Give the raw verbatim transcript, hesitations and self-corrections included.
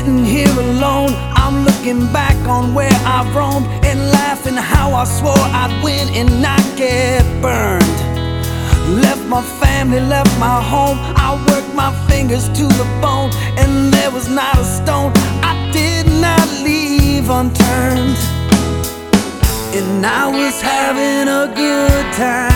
sitting here alone, I'm looking back on where I've roamed and laughing how I swore I'd win and not get burned. Left my family, left my home, I worked my fingers to the bone, and there was not a stone I did not leave unturned. And I was having a good time,